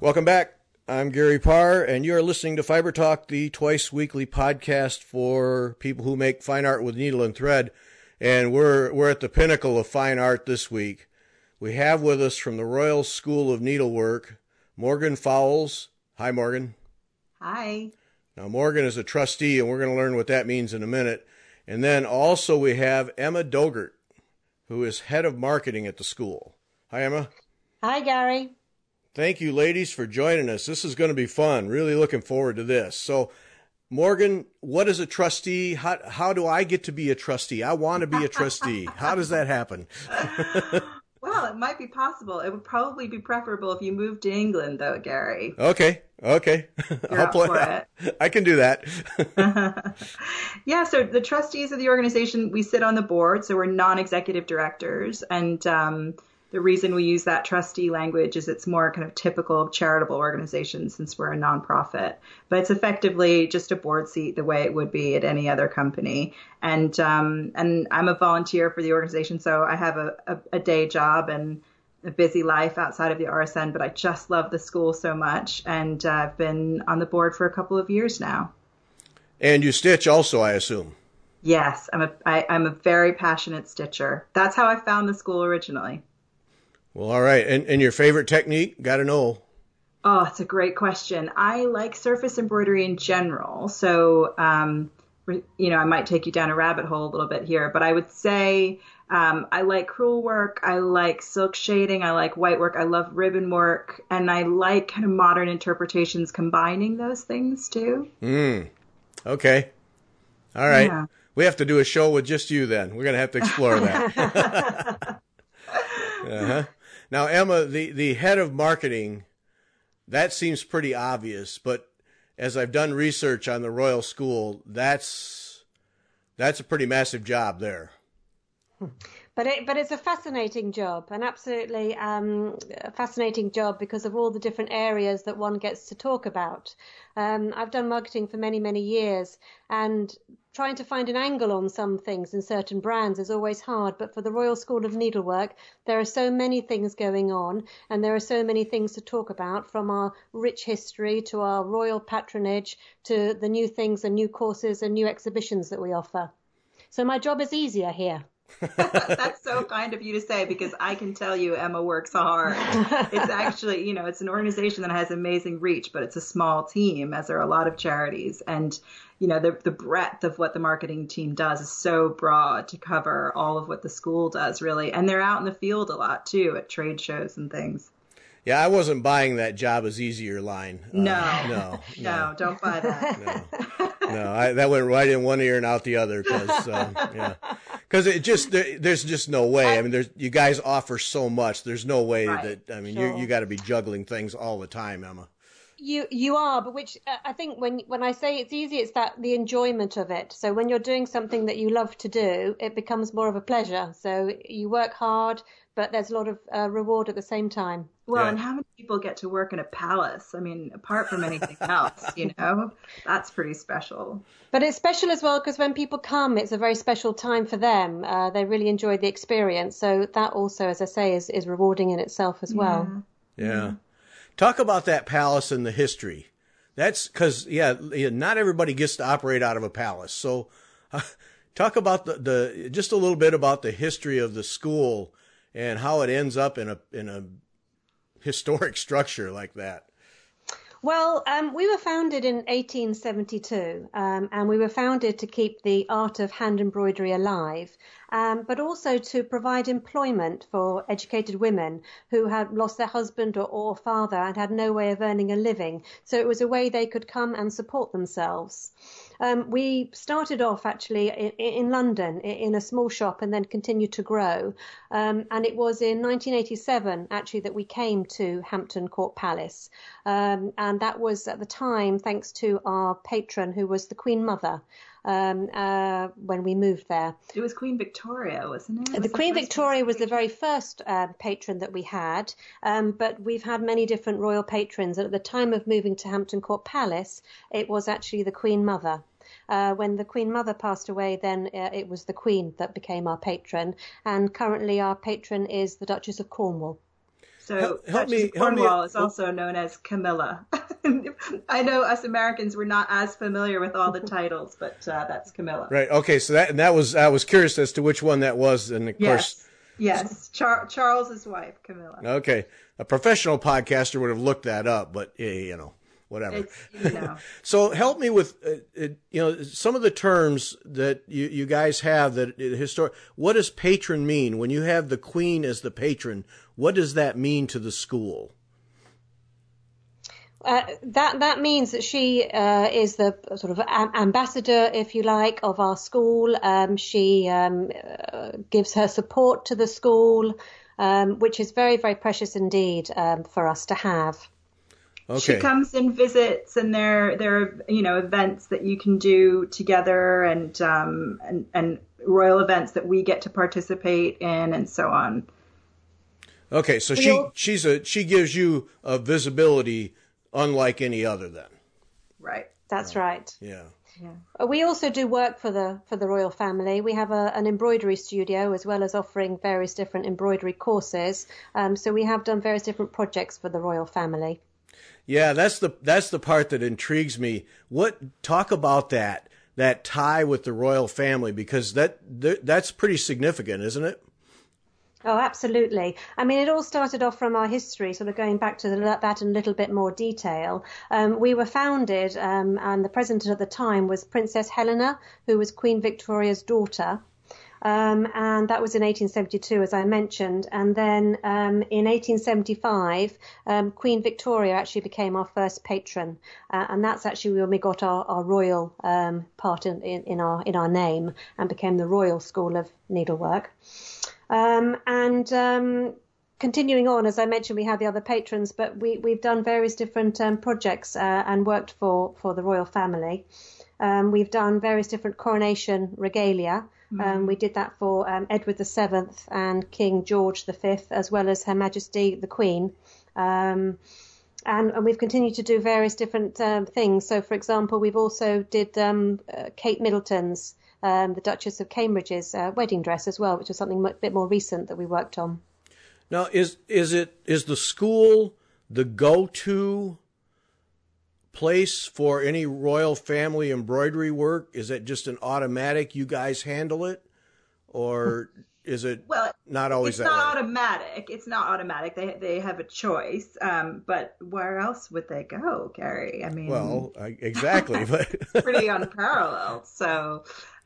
Welcome back. I'm Gary Parr, and you're listening to Fiber Talk, the twice-weekly podcast for people who make fine art with needle and thread. And we're at the pinnacle of fine art this week. We have with us from the Royal School of Needlework, Morgan Fowles. Hi, Morgan. Hi. Now, Morgan is a trustee, and we're going to learn what that means in a minute. And then also we have Emma Dogert, who is head of marketing at the school. Hi, Emma. Hi, Gary. Thank you, ladies, for joining us. This is going to be fun. Really looking forward to this. So, Morgan, what is a trustee? How do I get to be a trustee? I want to be a trustee. How does that happen? Well, it might be possible. It would probably be preferable if you moved to England, though, Gary. Okay. You're up for it. I can do that. Yeah, so the trustees of the organization, we sit on the board, so we're non-executive directors. And the reason we use that trustee language is it's more kind of typical of charitable organizations since we're a nonprofit. But it's effectively just a board seat the way it would be at any other company. And I'm a volunteer for the organization, so I have a day job and a busy life outside of the RSN, but I just love the school so much. And I've been on the board for a couple of years now. And you stitch also, I assume. Yes, I'm a very passionate stitcher. That's how I found the school originally. Well, all right. And your favorite technique? Got to know. Oh, it's a great question. I like surface embroidery in general. So, I might take you down a rabbit hole a little bit here, but I would say I like crewel work. I like silk shading. I like white work. I love ribbon work. And I like kind of modern interpretations combining those things too. Okay. All right. Yeah. We have to do a show with just you then. We're going to have to explore that. Uh-huh. Now, Emma, the head of marketing, that seems pretty obvious, but as I've done research on the Royal School, that's a pretty massive job there. But it's a fascinating job, an absolutely fascinating job because of all the different areas that one gets to talk about. I've done marketing for many, many years, and trying to find an angle on some things in certain brands is always hard. But for the Royal School of Needlework, there are so many things going on, and there are so many things to talk about, from our rich history to our royal patronage to the new things and new courses and new exhibitions that we offer. So my job is easier here. That's so kind of you to say, because I can tell you Emma works hard. It's actually, it's an organization that has amazing reach, but it's a small team, as there are a lot of charities. And, the breadth of what the marketing team does is so broad to cover all of what the school does, really. And they're out in the field a lot, too, at trade shows and things. Yeah, I wasn't buying that job is easier line. No, don't buy that. No, that went right in one ear and out the other because there's just no way. I mean, you guys offer so much. There's no way that, sure. you got to be juggling things all the time, Emma. You are, but which I think when I say it's easy, it's that the enjoyment of it. So when you're doing something that you love to do, it becomes more of a pleasure. So you work hard, but there's a lot of reward at the same time. Well, and how many people get to work in a palace? I mean, apart from anything else, that's pretty special. But it's special as well because when people come, it's a very special time for them. They really enjoy the experience. So that also, as I say, is rewarding in itself as well. Yeah. Talk about that palace and the history. That's because, not everybody gets to operate out of a palace. So talk about the just a little bit about the history of the school and how it ends up in a historic structure like that. Well, we were founded in 1872, and we were founded to keep the art of hand embroidery alive, but also to provide employment for educated women who had lost their husband or father and had no way of earning a living. So it was a way they could come and support themselves. We started off actually in London in a small shop and then continued to grow. And it was in 1987 actually that we came to Hampton Court Palace. And that was at the time thanks to our patron, who was the Queen Mother. When we moved there. It was Queen Victoria, wasn't it? The Queen Victoria was the very first patron that we had, but we've had many different royal patrons. And at the time of moving to Hampton Court Palace, it was actually the Queen Mother. When the Queen Mother passed away, then it was the Queen that became our patron. And currently our patron is the Duchess of Cornwall. So Duchess of Cornwall is also known as Camilla. I know us Americans were not as familiar with all the titles, but that's Camilla. Right. Okay. So that was, I was curious as to which one that was, and of course. Yes. Charles's wife, Camilla. Okay. A professional podcaster would have looked that up, but whatever. So help me with, some of the terms that you guys have that what does patron mean? When you have the Queen as the patron, what does that mean to the school? That means that she is the sort of ambassador, if you like, of our school. She gives her support to the school, which is very, very precious indeed for us to have. Okay. She comes and visits, and there are events that you can do together, and royal events that we get to participate in, and so on. Okay, so she gives you a visibility unlike any other then. Right. That's right. Yeah. We also do work for the royal family. We have an embroidery studio, as well as offering various different embroidery courses. So we have done various different projects for the royal family. Yeah, that's the part that intrigues me. Talk about that tie with the royal family, because that's pretty significant, isn't it? Oh, absolutely. I mean, it all started off from our history, sort of going back to that in a little bit more detail. We were founded, and the president at the time was Princess Helena, who was Queen Victoria's daughter. And that was in 1872, as I mentioned. And then in 1875, Queen Victoria actually became our first patron. And that's actually when we got our royal part in our name, and became the Royal School of Needlework. Continuing on, as I mentioned, we have the other patrons, but we've done various different projects and worked for the royal family. We've done various different coronation regalia. We did that for Edward VII and King George V, as well as Her Majesty the Queen. And we've continued to do various different things. So, for example, we've also did Kate Middleton's, the Duchess of Cambridge's wedding dress as well, which is something a bit more recent that we worked on. Now, is the school the go-to place for any royal family embroidery work? Is it just an automatic, you guys handle it? Or is it not always that way? It's not automatic. They have a choice. But where else would they go, Gary? I mean, exactly. But pretty unparalleled. So,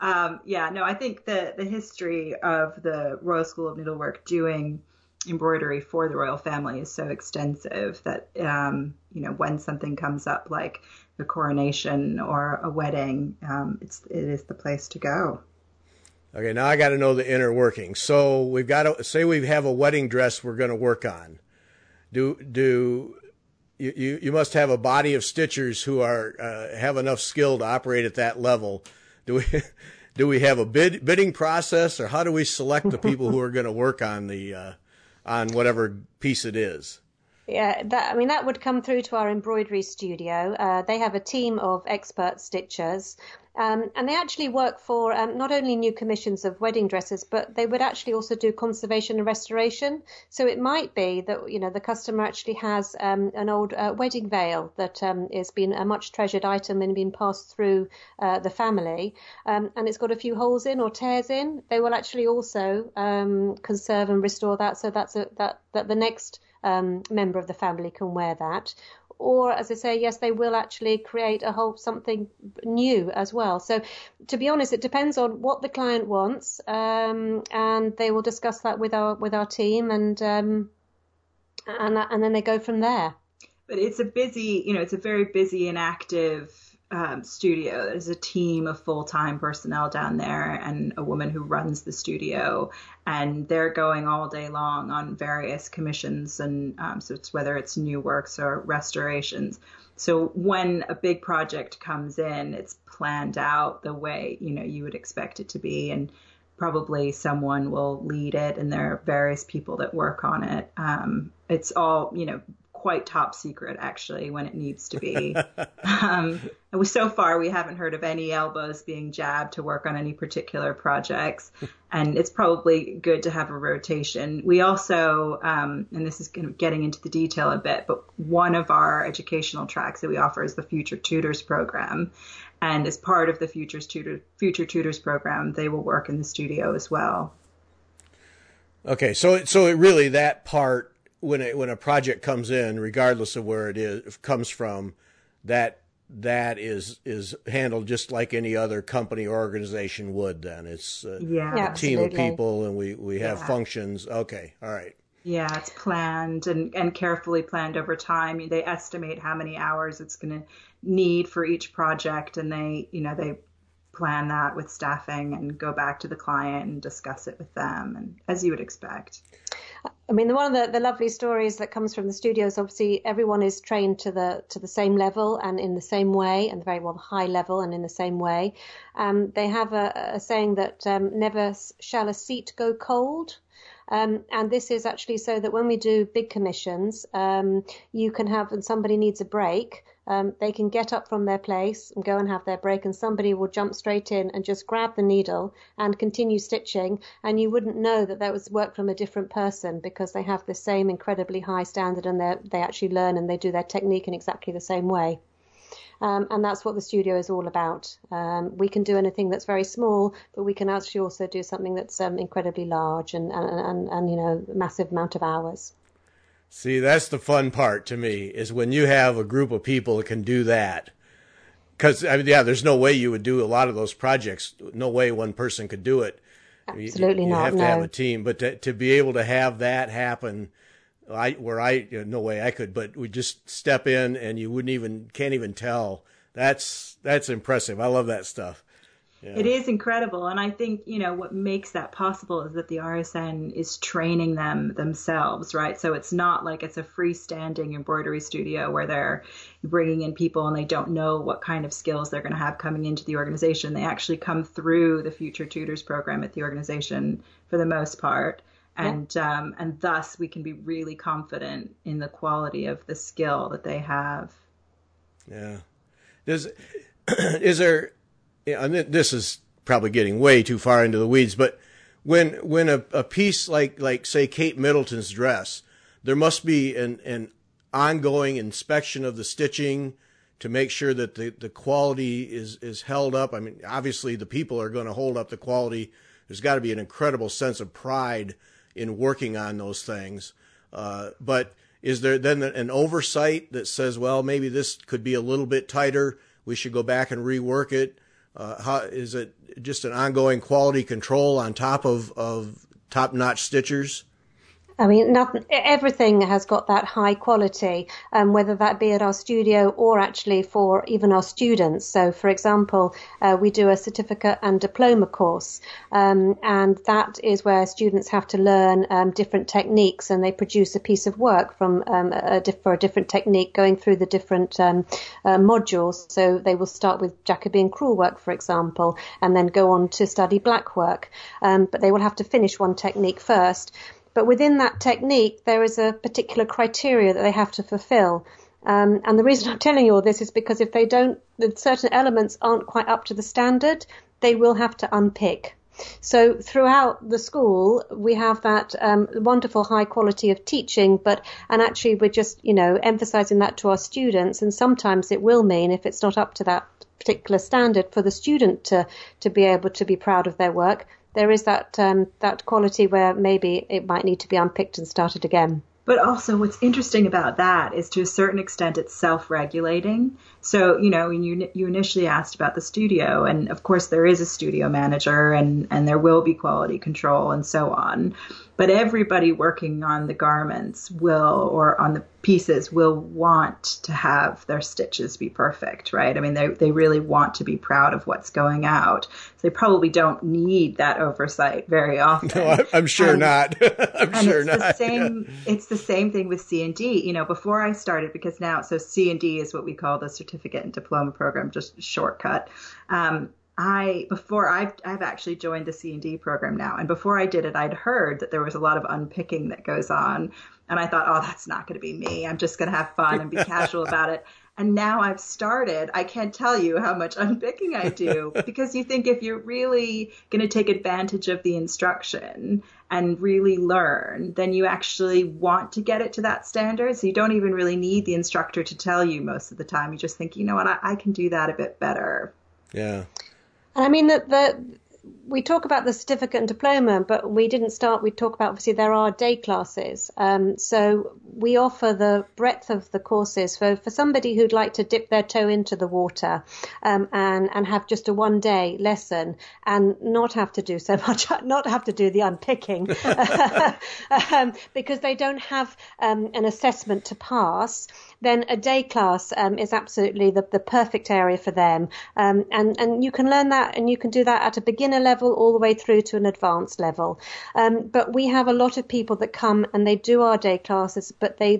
I think the history of the Royal School of Needlework doing embroidery for the royal family is so extensive that, when something comes up like the coronation or a wedding, it is the place to go. Okay, now I got to know the inner workings. So we've got to say we have a wedding dress we're going to work on. Do you must have a body of stitchers who are have enough skill to operate at that level? Do we have a bidding process, or how do we select the people who are going to work on the on whatever piece it is? Yeah, that would come through to our embroidery studio. They have a team of expert stitchers, and they actually work for not only new commissions of wedding dresses, but they would actually also do conservation and restoration. So it might be that the customer actually has an old wedding veil that has been a much treasured item and been passed through the family, and it's got a few holes in or tears in. They will actually also conserve and restore that, so that the next member of the family can wear that. Or, as I say, yes, they will actually create something new as well. So, to be honest, it depends on what the client wants, and they will discuss that with our team, and then they go from there. But it's a very busy and active studio. There's a team of full-time personnel down there, and a woman who runs the studio, and they're going all day long on various commissions, and so it's whether it's new works or restorations. So when a big project comes in, it's planned out the way you would expect it to be, and probably someone will lead it, and there are various people that work on it. It's all quite top secret, actually, when it needs to be. So far, we haven't heard of any elbows being jabbed to work on any particular projects. And it's probably good to have a rotation. We also, and this is kind of getting into the detail a bit, but one of our educational tracks that we offer is the Future Tutors program. And as part of the Future Tutors program, they will work in the studio as well. Okay, so it really, that part, when a project comes in, regardless of where it comes from, that is handled just like any other company or organization would. Then it's a team of people, and we have functions. Okay, all right. Yeah, it's planned and carefully planned over time. They estimate how many hours it's going to need for each project, and they plan that with staffing and go back to the client and discuss it with them, and as you would expect. I mean, one of the lovely stories that comes from the studio is obviously everyone is trained to the same level and in the same way, and very high level and in the same way. They have a saying that never shall a seat go cold. And this is actually so that when we do big commissions, you can have, and somebody needs a break, they can get up from their place and go and have their break, and somebody will jump straight in and just grab the needle and continue stitching, and you wouldn't know that was work from a different person, because they have the same incredibly high standard, and they actually learn and they do their technique in exactly the same way. And that's what the studio is all about. We can do anything that's very small, but we can actually also do something that's incredibly large and a massive amount of hours. See, that's the fun part to me, is when you have a group of people that can do that. Because, there's no way you would do a lot of those projects. No way one person could do it. Absolutely not. You have to have a team. But to be able to have that happen, no way I could, but we just step in and you can't even tell. That's impressive. I love that stuff. Yeah. It is incredible. And I think, what makes that possible is that the RSN is training them themselves, right? So it's not like it's a freestanding embroidery studio where they're bringing in people and they don't know what kind of skills they're going to have coming into the organization. They actually come through the Future Tutors program at the organization for the most part. And thus we can be really confident in the quality of the skill that they have. Yeah. Is there, and this is probably getting way too far into the weeds, but when a piece like say Kate Middleton's dress, there must be an ongoing inspection of the stitching to make sure that the quality is held up. I mean, obviously the people are going to hold up the quality. There's got to be an incredible sense of pride in working on those things. But is there then an oversight that says, well, maybe this could be a little bit tighter, we should go back and rework it? How is it just an ongoing quality control on top of top-notch stitchers? I mean, everything has got that high quality, whether that be at our studio or actually for even our students. So, for example, we do a certificate and diploma course, and that is where students have to learn different techniques, and they produce a piece of work from for a different technique going through the different modules. So they will start with Jacobean crewel work, for example, and then go on to study black work. But they will have to finish one technique first. But within that technique, there is a particular criteria that they have to fulfill. And the reason I'm telling you all this is because if they don't, certain elements aren't quite up to the standard, they will have to unpick. So throughout the school, we have that wonderful high quality of teaching, and actually we're just, emphasizing that to our students. And sometimes it will mean, if it's not up to that particular standard, for the student to be able to be proud of their work, there is that quality where maybe it might need to be unpicked and started again. But also what's interesting about that is to a certain extent it's self-regulating. So, when you initially asked about the studio, and of course there is a studio manager and there will be quality control and so on. But everybody working on the garments or on the pieces will want to have their stitches be perfect, right? I mean, they really want to be proud of what's going out. So they probably don't need that oversight very often. No, I'm sure not. It's the same thing with C&D. Before I started, because now, so C&D is what we call the certificate and diploma program, just shortcut. I've actually joined the C&D program now, and before I did it, I'd heard that there was a lot of unpicking that goes on, and I thought, oh, that's not going to be me. I'm just going to have fun and be casual about it. And now I've started. I can't tell you how much unpicking I do, because you think if you're really going to take advantage of the instruction and really learn, then you actually want to get it to that standard. So you don't even really need the instructor to tell you most of the time. You just think, you know what, I can do that a bit better. Yeah. And I mean, we talk about the certificate and diploma, but we talk about, obviously, there are day classes. So we offer the breadth of the courses for somebody who'd like to dip their toe into the water and have just a 1-day lesson and not have to do so much, not have to do the unpicking because they don't have an assessment to pass. Then a day class is absolutely the perfect area for them. And you can learn that, and you can do that at a beginner level all the way through to an advanced level. But we have a lot of people that come and they do our day classes, but they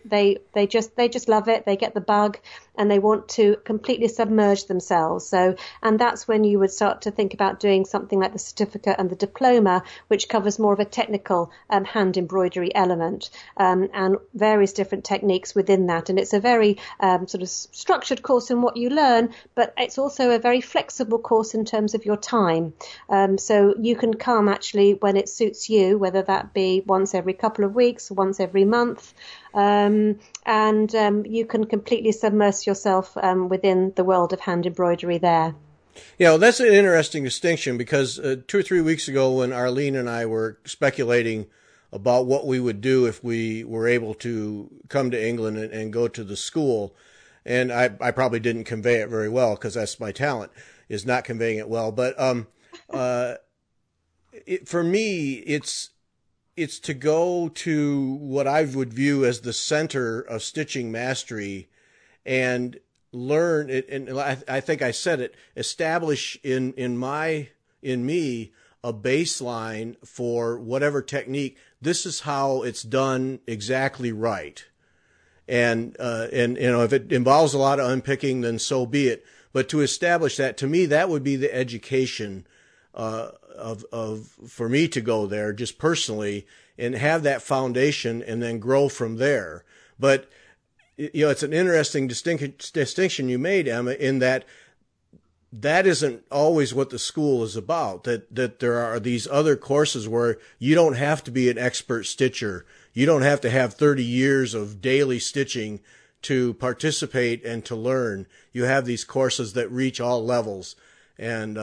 just love it. They get the bug and they want to completely submerge themselves. So, and that's when you would start to think about doing something like the certificate and the diploma, which covers more of a technical hand embroidery element and various different techniques within that. And it's a very sort of structured course in what you learn, but it's also a very flexible course in terms of your time. So you can come actually when it suits you, whether that be once every couple of weeks, once every month, and you can completely submerge yourself within the world of hand embroidery there. Yeah, well, that's an interesting distinction, because 2 or 3 weeks ago when Arlene and I were speculating about what we would do if we were able to come to England and go to the school, and I probably didn't convey it very well, because that's my talent, is not conveying it well. But for me, it's to go to what I would view as the center of stitching mastery and learn it. And I think I said it, establish in me a baseline for whatever technique. This is how it's done exactly right. And if it involves a lot of unpicking, then so be it. But to establish that, to me, that would be the education for me to go there just personally and have that foundation and then grow from there. But it's an interesting distinction you made, Emma, in that isn't always what the school is about. That there are these other courses where you don't have to be an expert stitcher. You don't have to have 30 years of daily stitching to participate and to learn. You have these courses that reach all levels. And,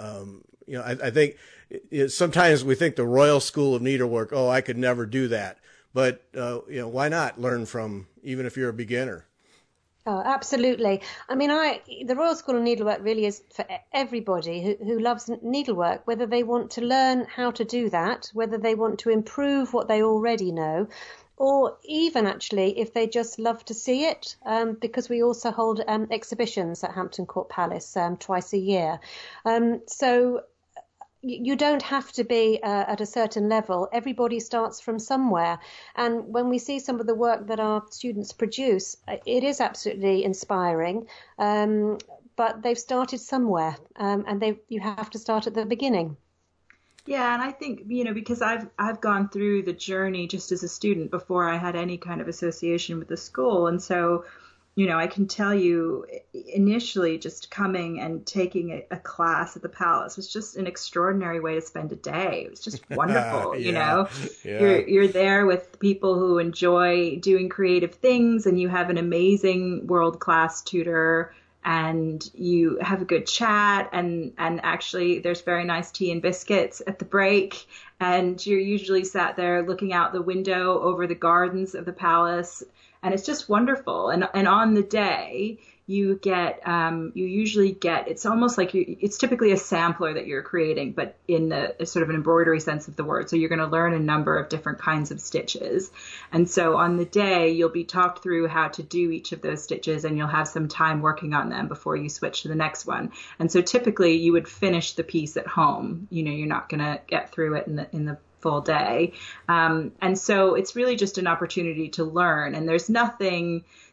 I think sometimes we think the Royal School of Needlework, oh, I could never do that. But, why not learn from, even if you're a beginner? Oh, absolutely. I mean, the Royal School of Needlework really is for everybody who loves needlework, whether they want to learn how to do that, whether they want to improve what they already know, or even actually if they just love to see it, because we also hold exhibitions at Hampton Court Palace twice a year. So you don't have to be at a certain level. Everybody starts from somewhere. And when we see some of the work that our students produce, it is absolutely inspiring. But they've started somewhere, and you have to start at the beginning. Yeah, and I think, because I've gone through the journey just as a student before I had any kind of association with the school. And so, I can tell you initially just coming and taking a class at the Palace was just an extraordinary way to spend a day. It was just wonderful, Yeah. You're there with people who enjoy doing creative things, and you have an amazing world-class tutor, and you have a good chat, and actually there's very nice tea and biscuits at the break, and you're usually sat there looking out the window over the gardens of the Palace. And it's just wonderful. And on the day, you usually get, it's almost like it's typically a sampler that you're creating, but in the sort of an embroidery sense of the word. So you're going to learn a number of different kinds of stitches. And so on the day, you'll be talked through how to do each of those stitches, and you'll have some time working on them before you switch to the next one. And so typically you would finish the piece at home. You're not going to get through it in the full day. And so it's really just an opportunity to learn. And there's nothing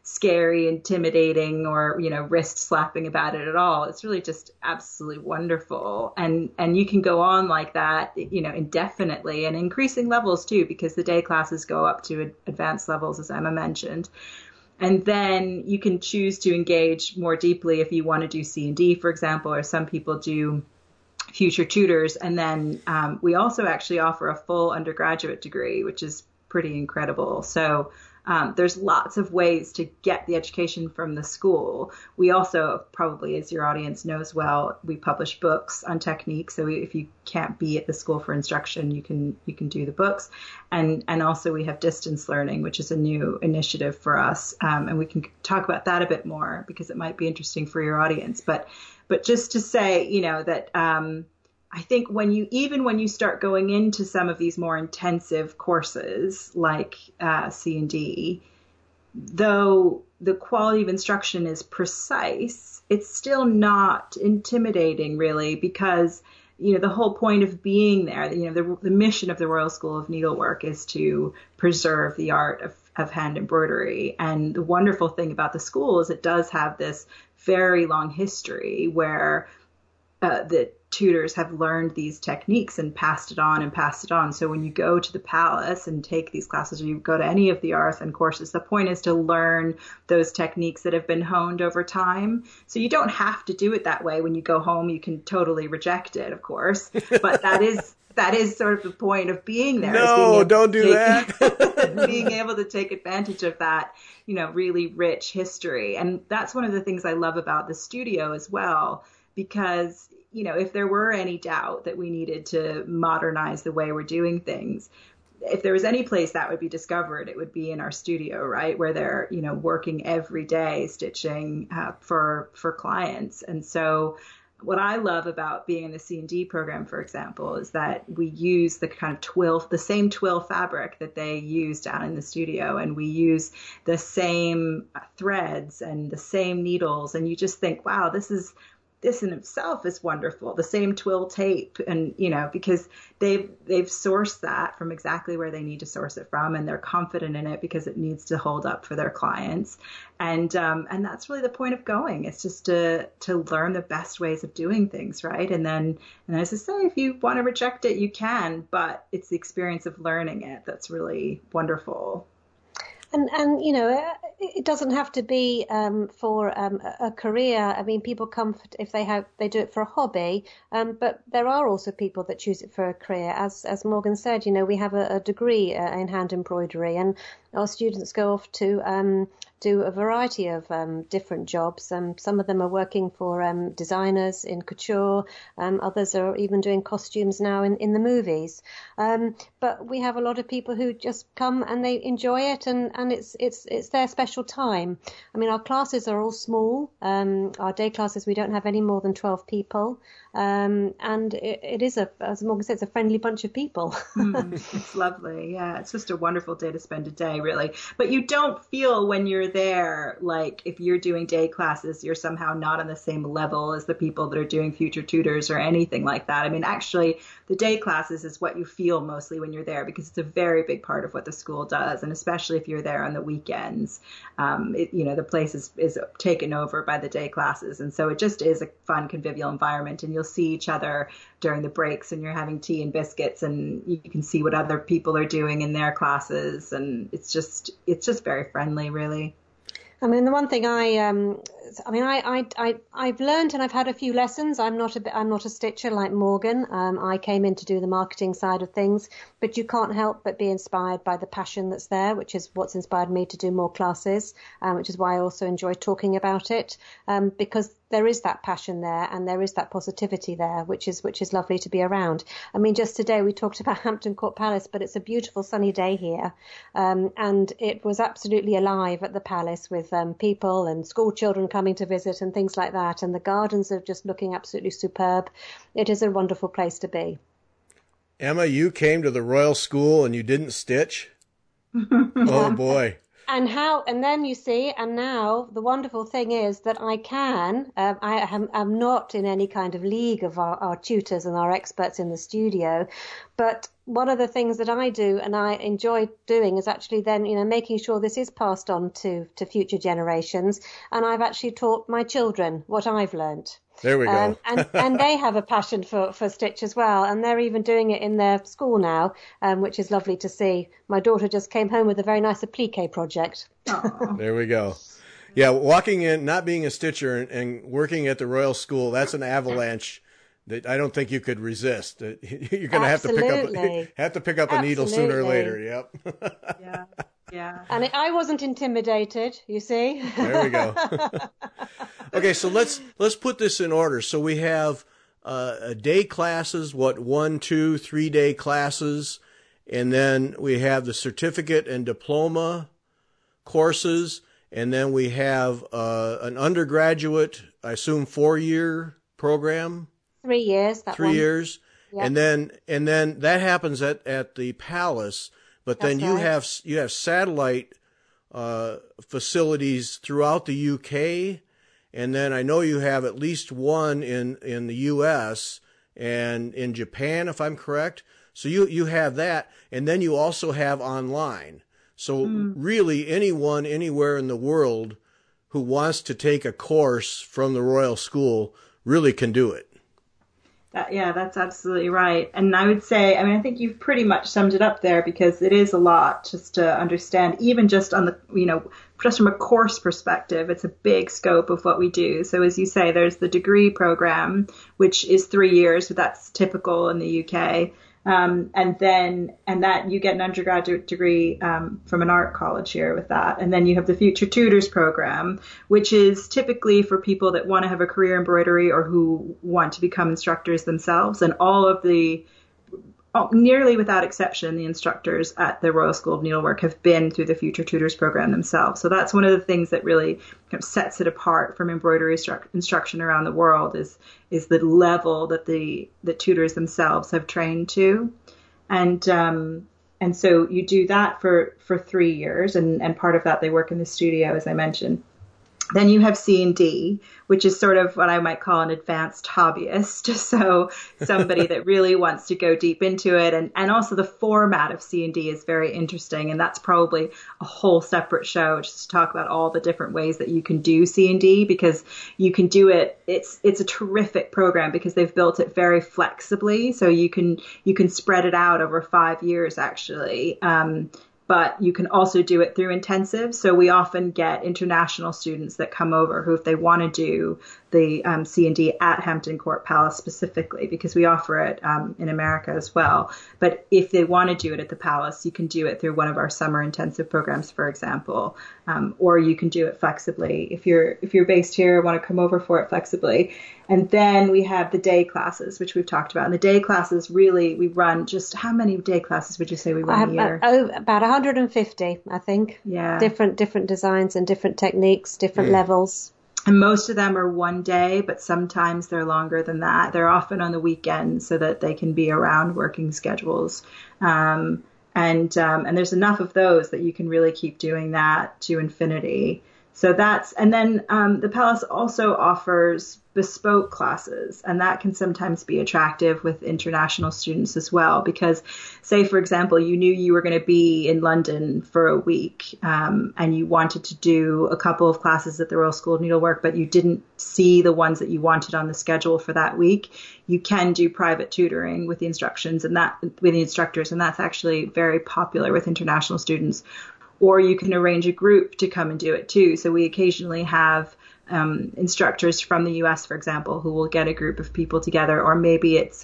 scary, intimidating, or, wrist slapping about it at all. It's really just absolutely wonderful. And you can go on like that, indefinitely, and increasing levels too, because the day classes go up to advanced levels, as Emma mentioned. And then you can choose to engage more deeply if you want to do C&D, for example, or some people do future tutors. And then we also actually offer a full undergraduate degree, which is pretty incredible. So there's lots of ways to get the education from the school. We also, probably as your audience knows well, we publish books on technique. So if you can't be at the school for instruction, you can do the books. And also we have distance learning, which is a new initiative for us. And we can talk about that a bit more because it might be interesting for your audience. But just to say, that I think when you start going into some of these more intensive courses like C&D, though the quality of instruction is precise, it's still not intimidating really, because the whole point of being there, the mission of the Royal School of Needlework is to preserve the art of hand embroidery. And the wonderful thing about the school is it does have this very long history where the tutors have learned these techniques and passed it on. So when you go to the palace and take these classes, or you go to any of the Arthan courses, the point is to learn those techniques that have been honed over time. So you don't have to do it that way. When you go home, you can totally reject it, of course. But that is sort of the point of being there. No, don't do that. Being able to take advantage of that, really rich history. And that's one of the things I love about the studio as well, because if there were any doubt that we needed to modernize the way we're doing things, if there was any place that would be discovered, it would be in our studio, right? Where they're, working every day stitching for clients. And so what I love about being in the C&D program, for example, is that we use the kind of the same twill fabric that they use down in the studio, and we use the same threads and the same needles. And you just think, wow, this in itself is wonderful. The same twill tape, and because they've sourced that from exactly where they need to source it from, and they're confident in it because it needs to hold up for their clients. And that's really the point of going. It's just to learn the best ways of doing things, right? And as I say, if you want to reject it, you can, but it's the experience of learning it that's really wonderful. And it doesn't have to be for a career. I mean, people come if they do it for a hobby, but there are also people that choose it for a career. As Morgan said, we have a degree in hand embroidery, and our students go off to do a variety of different jobs. Some of them are working for designers in couture. Others are even doing costumes now in the movies. But we have a lot of people who just come and they enjoy it, and it's their special time. I mean, our classes are all small. Our day classes, we don't have any more than 12 people. And it is, as Morgan said, it's a friendly bunch of people. It's lovely. Yeah, it's just a wonderful day to spend a day, really. But you don't feel when you're there, like if you're doing day classes, you're somehow not on the same level as the people that are doing future tutors or anything like that. I mean, actually, the day classes is what you feel mostly when you're there, because it's a very big part of what the school does. And especially if you're there on the weekends, the place is taken over by the day classes. And so it just is a fun, convivial environment. And you'll see each other during the breaks, and you're having tea and biscuits, and you can see what other people are doing in their classes. And it's just very friendly, really. I mean, the one thing I've learned, and I've had a few lessons. I'm not a stitcher like Morgan. I came in to do the marketing side of things, but you can't help but be inspired by the passion that's there, which is what's inspired me to do more classes, which is why I also enjoy talking about it, because there is that passion there and there is that positivity there, which is lovely to be around. I mean, just today we talked about Hampton Court Palace, but it's a beautiful sunny day here, and it was absolutely alive at the palace with people and school children coming to visit and things like that, and the gardens are just looking absolutely superb. It is a wonderful place to be. Emma, you came to the Royal School and you didn't stitch? Oh boy. And then you see, and now the wonderful thing is that I can, I'm not in any kind of league of our tutors and our experts in the studio, but one of the things that I do and I enjoy doing is actually then, making sure this is passed on to future generations. And I've actually taught my children what I've learnt. There we go. And they have a passion for stitch as well. And they're even doing it in their school now, which is lovely to see. My daughter just came home with a very nice applique project. There we go. Yeah, walking in, not being a stitcher and working at the Royal School, that's an avalanche that I don't think you could resist. You're going to have to pick up a needle sooner or later. Yep. Yeah. And I wasn't intimidated, you see. There we go. Okay, so let's put this in order. So we have day classes, 1, 2, 3 day classes, and then we have the certificate and diploma courses, and then we have an undergraduate, I assume 4-year program. 3 years. 3 years, yep. and then that happens at the Palace. But then you have satellite facilities throughout the UK, and then I know you have at least one in the US and in Japan, if I'm correct. So you have that, and then you also have online. So really, anyone anywhere in the world who wants to take a course from the Royal School really can do it. That's absolutely right. And I would say, I think you've pretty much summed it up there, because it is a lot just to understand, even just on the, just from a course perspective, it's a big scope of what we do. So as you say, there's the degree program, which is 3 years, but that's typical in the UK. And that you get an undergraduate degree from an art college here with that. And then you have the Future Tutors program, which is typically for people that want to have a career in embroidery or who want to become instructors themselves. And all of nearly without exception, the instructors at the Royal School of Needlework have been through the Future Tutors program themselves. So that's one of the things that really kind of sets it apart from embroidery instruction around the world is the level that the tutors themselves have trained to. And so you do that for 3 years, and part of that they work in the studio, as I mentioned. Then you have C&D, which is sort of what I might call an advanced hobbyist. So somebody that really wants to go deep into it. And also the format of C&D is very interesting. And that's probably a whole separate show just to talk about all the different ways that you can do C&D, because you can do it. It's a terrific program because they've built it very flexibly. So you can spread it out over 5 years, actually. But you can also do it through intensive. So we often get international students that come over who, if they want to do the C&D at Hampton Court Palace specifically, because we offer it in America as well. But if they want to do it at the Palace, you can do it through one of our summer intensive programs, for example, or you can do it flexibly if you're based here, want to come over for it flexibly. And then we have the day classes, which we've talked about. And the day classes, really, we run just how many day classes would you say we run a year? About 150, I think. Yeah. Different designs and different techniques, different levels. And most of them are 1 day, but sometimes they're longer than that. They're often on the weekends so that they can be around working schedules. And there's enough of those that you can really keep doing that to infinity. So and then the Palace also offers bespoke classes, and that can sometimes be attractive with international students as well, because say, for example, you knew you were going to be in London for a week, and you wanted to do a couple of classes at the Royal School of Needlework, but you didn't see the ones that you wanted on the schedule for that week. You can do private tutoring with the instructors, and that's actually very popular with international students. Or you can arrange a group to come and do it too. So we occasionally have instructors from the US, for example, who will get a group of people together, or maybe it's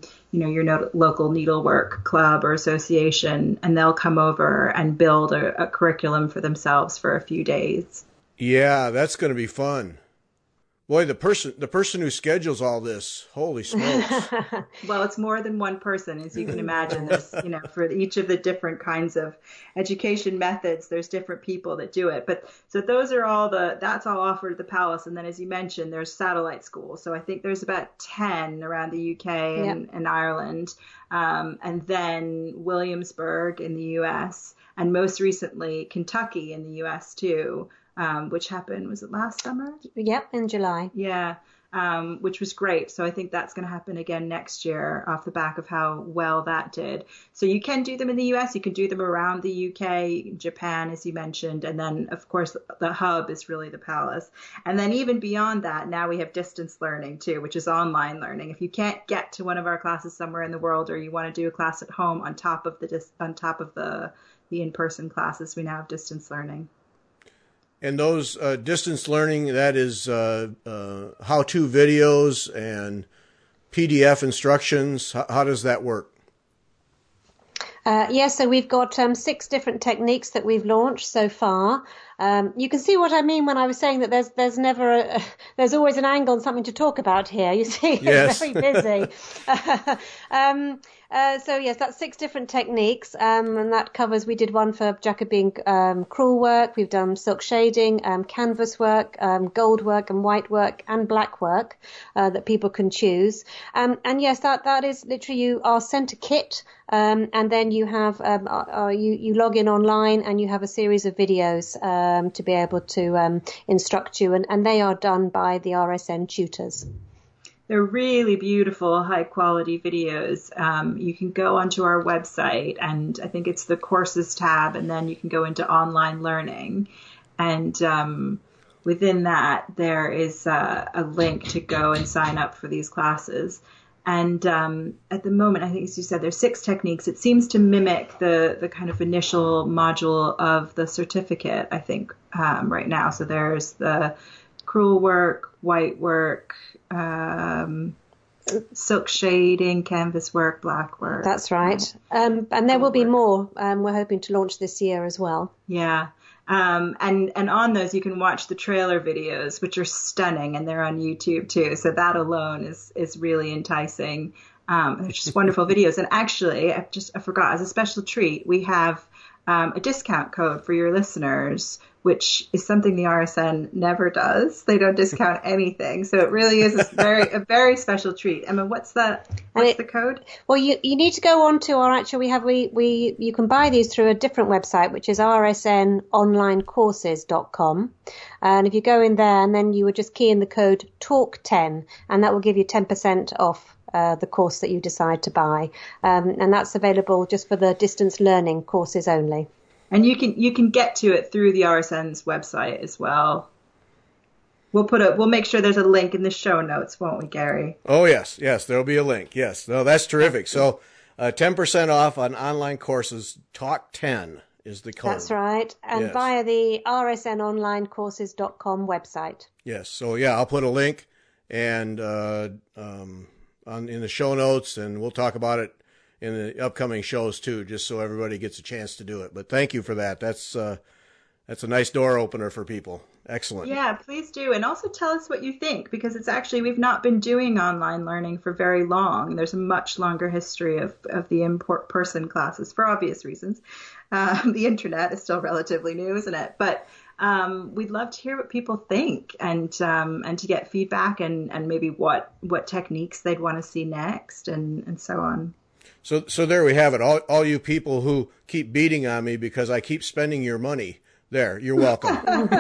your local needlework club or association, and they'll come over and build a curriculum for themselves for a few days. Yeah, that's going to be fun. Boy, the person who schedules all this, holy smokes. Well, it's more than one person, as you can imagine. There's, for each of the different kinds of education methods, there's different people that do it. But so those are that's all offered at the Palace. And then, as you mentioned, there's satellite schools. So I think there's about 10 around the UK and Ireland. And then Williamsburg in the US, and most recently Kentucky in the US too. Which happened, was it last summer? Yep, in July. Yeah. which was great. So I think that's going to happen again next year off the back of how well that did. So you can do them in the US, you can do them around the UK, Japan, as you mentioned. And then, of course, the hub is really the Palace. And then even beyond that, now we have distance learning too, which is online learning. If you can't get to one of our classes somewhere in the world, or you want to do a class at home on top of the in-person classes, we now have distance learning. And those distance learning, that is how-to videos and PDF instructions. How does that work? So we've got 6 different techniques that we've launched so far. You can see what I mean when I was saying that there's always an angle and something to talk about here. You see, yes. It's very busy. So yes, that's 6 different techniques, and that covers. We did one for Jacobean crewel work. We've done silk shading, canvas work, gold work, and white work, and black work that people can choose. And yes, that is literally you are sent a kit, and then you have you log in online and you have a series of videos to be able to instruct you, and they are done by the RSN tutors. They're really beautiful, high-quality videos. You can go onto our website, and I think it's the courses tab, and then you can go into online learning. And within that, there is a link to go and sign up for these classes. And at the moment, I think, as you said, there's 6 techniques. It seems to mimic the kind of initial module of the certificate, I think, right now. So there's the crewel work, white work, silk shading, canvas work, black work. That's right. And there will be more. We're hoping to launch this year as well. Yeah. And on those, you can watch the trailer videos, which are stunning, and they're on YouTube too. So that alone is really enticing. They're just wonderful videos. And actually, I forgot, as a special treat, we have a discount code for your listeners, which is something the RSN never does. They don't discount anything. So it really is a very special treat. Emma, what's the code? Well, you need to go on to our you can buy these through a different website, which is rsnonlinecourses.com. And if you go in there, and then you would just key in the code TALK10, and that will give you 10% off the course that you decide to buy. And that's available just for the distance learning courses only. And you can get to it through the RSN's website as well. We'll make sure there's a link in the show notes, won't we, Gary? Oh yes, there'll be a link. Yes, no, that's terrific. So 10% off on online courses. Talk10 is the code. That's right, and via the rsnonlinecourses.com website. Yes, so yeah, I'll put a link and in the show notes, and we'll talk about it in the upcoming shows too, just so everybody gets a chance to do it. But thank you for that. That's a nice door opener for people. Excellent. Yeah, please do. And also tell us what you think, because it's actually, we've not been doing online learning for very long. There's a much longer history of the in-person classes for obvious reasons. The internet is still relatively new, isn't it? But we'd love to hear what people think, and to get feedback and maybe what techniques they'd want to see next, and so on. So there we have it. All you people who keep beating on me because I keep spending your money. There, you're welcome.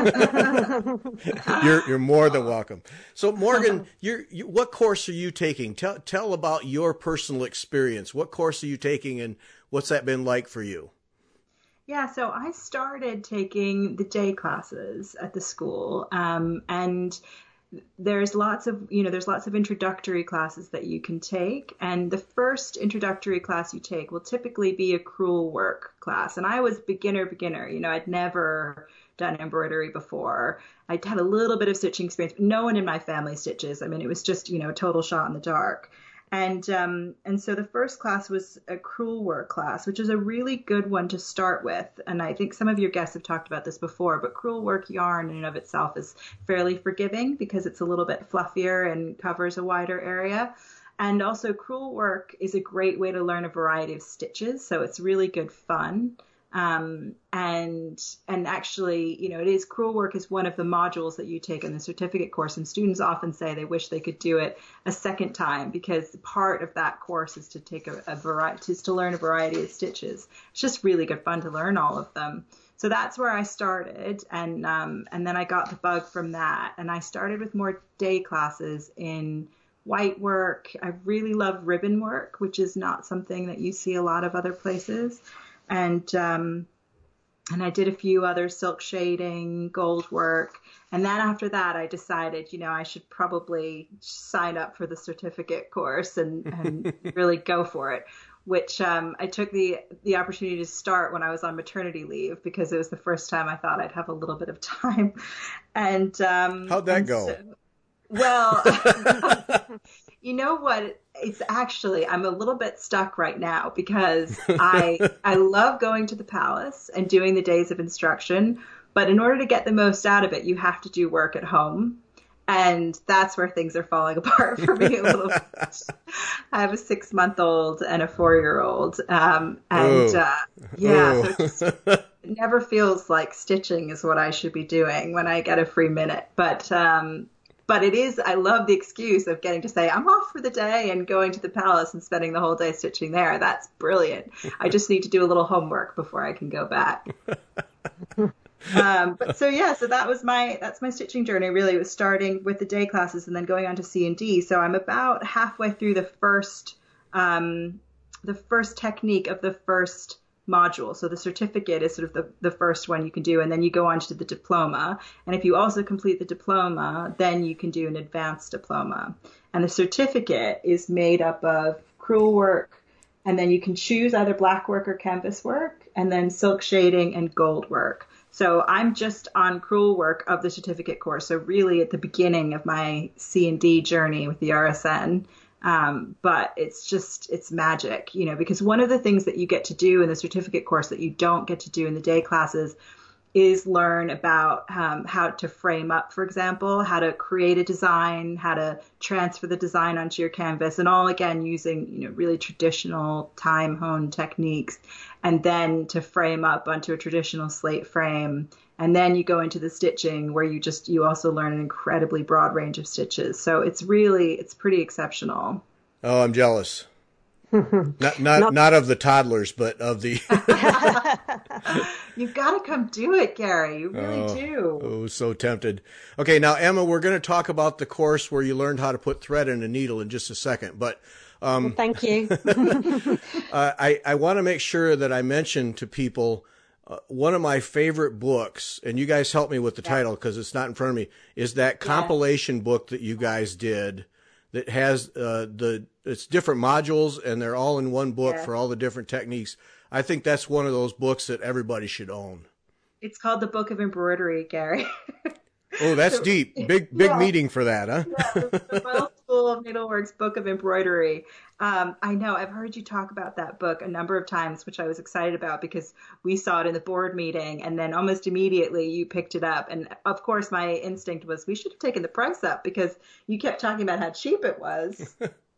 You're more than welcome. So Morgan, what course are you taking? Tell about your personal experience. What course are you taking, and what's that been like for you? Yeah, so I started taking the day classes at the school, and there's lots of introductory classes that you can take, and the first introductory class you take will typically be a crewel work class. And I was beginner, I'd never done embroidery before. I'd had a little bit of stitching experience, but no one in my family stitches. I mean, it was just, a total shot in the dark. And so the first class was a crewel work class, which is a really good one to start with. And I think some of your guests have talked about this before, but crewel work yarn in and of itself is fairly forgiving because it's a little bit fluffier and covers a wider area. And also crewel work is a great way to learn a variety of stitches. So it's really good fun. And actually, it is, crewel work is one of the modules that you take in the certificate course, and students often say they wish they could do it a second time, because part of that course is to take to learn a variety of stitches. It's just really good fun to learn all of them. So that's where I started, and then I got the bug from that, and I started with more day classes in white work. I really love ribbon work, which is not something that you see a lot of other places, and I did a few other silk shading, gold work. And then after that, I decided, I should probably sign up for the certificate course and really go for it, which I took the opportunity to start when I was on maternity leave, because it was the first time I thought I'd have a little bit of time. And how'd that go? Well, you know what? It's actually, I'm a little bit stuck right now, because I love going to the palace and doing the days of instruction, but in order to get the most out of it, you have to do work at home. And that's where things are falling apart for me a little bit. I have a 6-month-old and a 4-year-old. So it just, it never feels like stitching is what I should be doing when I get a free minute. But it is, I love the excuse of getting to say, I'm off for the day and going to the palace and spending the whole day stitching there. That's brilliant. I just need to do a little homework before I can go back. So that's my stitching journey. Really, it was starting with the day classes and then going on to C&D. So I'm about halfway through the first technique of the first module. So the certificate is sort of the first one you can do, and then you go on to the diploma. And if you also complete the diploma, then you can do an advanced diploma. And the certificate is made up of crewel work, and then you can choose either black work or canvas work, and then silk shading and gold work. So I'm just on crewel work of the certificate course. So really at the beginning of my C&D journey with the RSN. But it's magic, because one of the things that you get to do in the certificate course that you don't get to do in the day classes is learn about how to frame up, for example, how to create a design, how to transfer the design onto your canvas, and all again using really traditional time-honed techniques, and then to frame up onto a traditional slate frame. And then you go into the stitching where you also learn an incredibly broad range of stitches. So it's pretty exceptional. Oh, I'm jealous. Not of the toddlers, but of the. You've got to come do it, Gary. You really do. Oh, so tempted. Okay, now Emma, we're going to talk about the course where you learned how to put thread in a needle in just a second, but. Thank you. I want to make sure that I mention to people. One of my favorite books, and you guys help me with the title because it's not in front of me, is that compilation book that you guys did that has it's different modules, and they're all in one book for all the different techniques. I think that's one of those books that everybody should own. It's called the Book of Embroidery, Gary. Oh, that's deep. Big meeting for that, huh? The Royal School of Needlework's Book of Embroidery. I know, I've heard you talk about that book a number of times, which I was excited about because we saw it in the board meeting, and then almost immediately you picked it up. And of course, my instinct was we should have taken the price up because you kept talking about how cheap it was.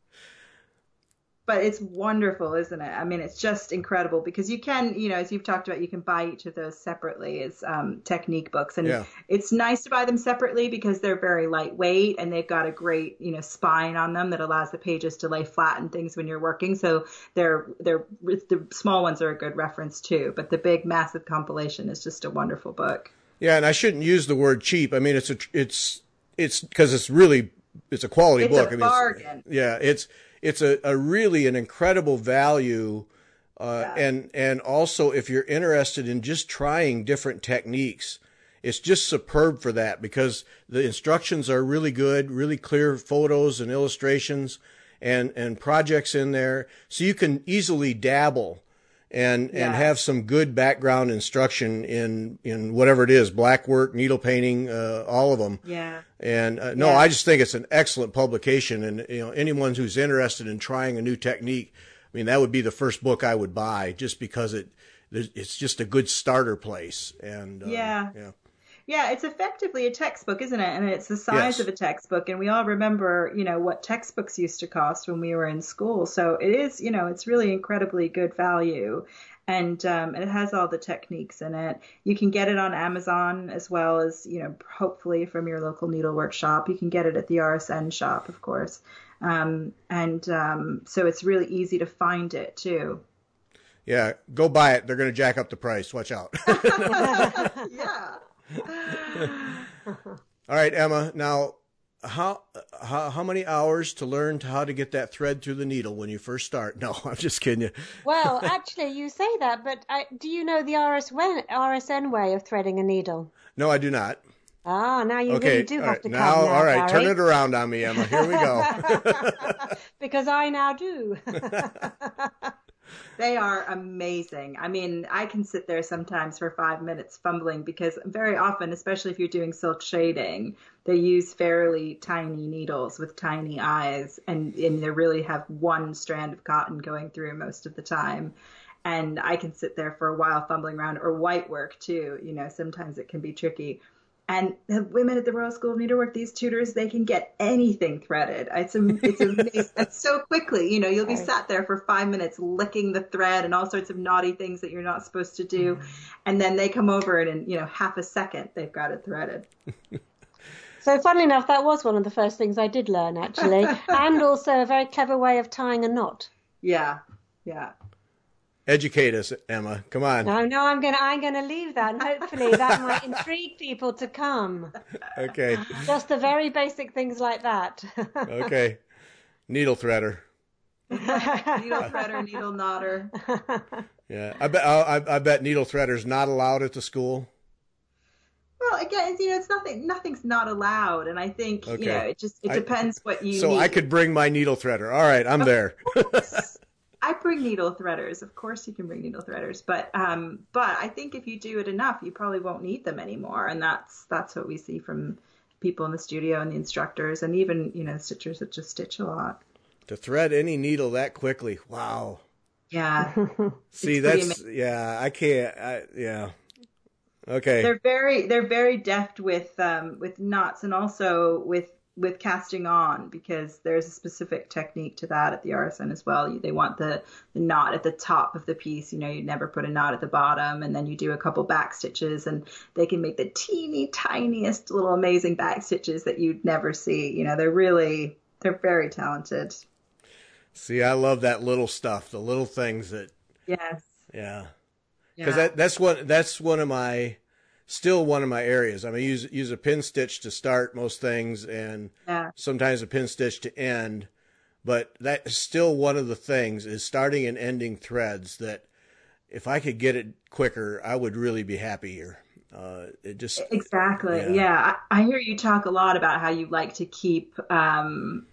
But it's wonderful, isn't it? I mean, it's just incredible because you can, as you've talked about, you can buy each of those separately as technique books. And it's nice to buy them separately because they're very lightweight and they've got a great, spine on them that allows the pages to lay flat and things when you're working. So the small ones are a good reference too. But the big, massive compilation is just a wonderful book. Yeah, and I shouldn't use the word cheap. I mean, it's because it's a quality book. It's a bargain. It's a really an incredible value. And also if you're interested in just trying different techniques, it's just superb for that because the instructions are really good, really clear photos and illustrations and projects in there. So you can easily dabble and have some good background instruction in whatever it is, black work, needle painting, all of them. Yeah. And I just think it's an excellent publication. And, anyone who's interested in trying a new technique, I mean, that would be the first book I would buy just because it's just a good starter place. And, Yeah, it's effectively a textbook, isn't it? And it's the size of a textbook. And we all remember, what textbooks used to cost when we were in school. So it is, it's really incredibly good value. And it has all the techniques in it. You can get it on Amazon as well as, hopefully from your local needlework shop. You can get it at the RSN shop, of course. So it's really easy to find it, too. Yeah, go buy it. They're going to jack up the price. Watch out. Yeah. All right, Emma. Now, how many hours to learn how to get that thread through the needle when you first start? No, I'm just kidding you. Well, actually, you say that, but do you know the RSN way of threading a needle? No, I do not. Ah, now you really do have to come now. All right, Barry. turn it around on me, Emma. Here we go. Because I now do. They are amazing. I mean, I can sit there sometimes for 5 minutes fumbling because very often, especially if you're doing silk shading, they use fairly tiny needles with tiny eyes, and they really have one strand of cotton going through most of the time. And I can sit there for a while fumbling around, or white work too. You know, sometimes it can be tricky. And the women at the Royal School of Needlework, these tutors, they can get anything threaded. It's amazing. It's so quickly. You know, you'll be sat there for 5 minutes licking the thread and all sorts of naughty things that you're not supposed to do. And then they come over and in, you know, half a second, they've got it threaded. So funnily enough, that was one of the first things I did learn, actually. And also a very clever way of tying a knot. Yeah, yeah. Educate us, Emma. Come on. No, I'm gonna leave that, and hopefully that might intrigue people to come. Okay. Just the very basic things like that. Okay. Needle threader. Needle threader, needle knotter. Yeah, I bet needle threader's not allowed at the school. Well, again, you know, it's nothing's not allowed, and I think you know, it depends what you. So need. I could bring my needle threader. All right, I'm there. I bring needle threaders. Of course, you can bring needle threaders, but I think if you do it enough, you probably won't need them anymore, and that's what we see from people in the studio and the instructors, and even stitchers that just stitch a lot. To thread any needle that quickly, wow. Yeah. See, I can't. Yeah. Okay. They're very deft with knots and also with casting on, because there's a specific technique to that at the RSN as well. They want the knot at the top of the piece. You know, you never put a knot at the bottom, and then you do a couple back stitches, and they can make the teeny tiniest little amazing back stitches that you'd never see. You know, they're very talented. See, I love that little stuff, the little things that. Yes. Yeah. Because that's one of my areas. I mean, use a pin stitch to start most things, and sometimes a pin stitch to end. But that's still one of the things is starting and ending threads that if I could get it quicker, I would really be happier. Exactly. Yeah. I hear you talk a lot about how you like to keep a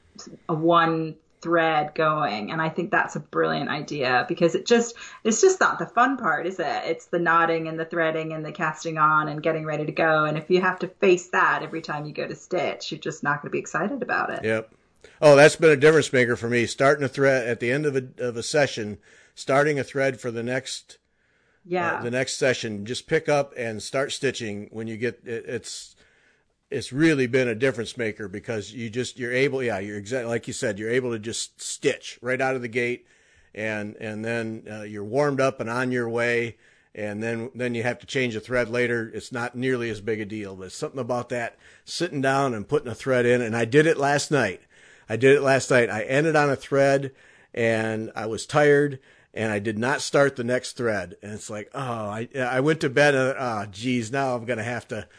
one thread going, and I think that's a brilliant idea, because it's just not the fun part, is it? It's the knotting and the threading and the casting on and getting ready to go, and if you have to face that every time you go to stitch, you're just not going to be excited about it. Yep. Oh, that's been a difference maker for me, starting a thread at the end of a session, starting a thread for the next session. Just pick up and start stitching when you get it's really been a difference maker, because you're able, you're exactly like you said, you're able to just stitch right out of the gate, and then you're warmed up and on your way, and then you have to change a thread later. It's not nearly as big a deal, but something about that, sitting down and putting a thread in. And I did it last night. I ended on a thread, and I was tired, and I did not start the next thread. And it's like, I went to bed, and geez, now I'm going to have to.